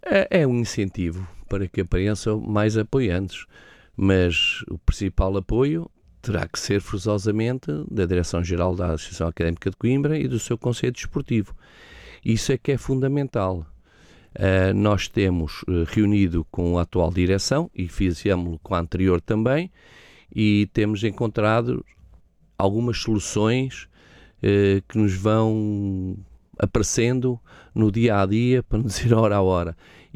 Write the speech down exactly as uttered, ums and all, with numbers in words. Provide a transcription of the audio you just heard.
É, é um incentivo para que apareçam mais apoiantes, mas o principal apoio terá que ser forçosamente da Direção-Geral da Associação Académica de Coimbra e do seu Conselho Desportivo. Isso é que é fundamental. Uh, nós temos uh, reunido com a atual direção e fizemos-lo com a anterior também, e temos encontrado algumas soluções uh, que nos vão aparecendo no dia a dia, para não dizer hora a hora.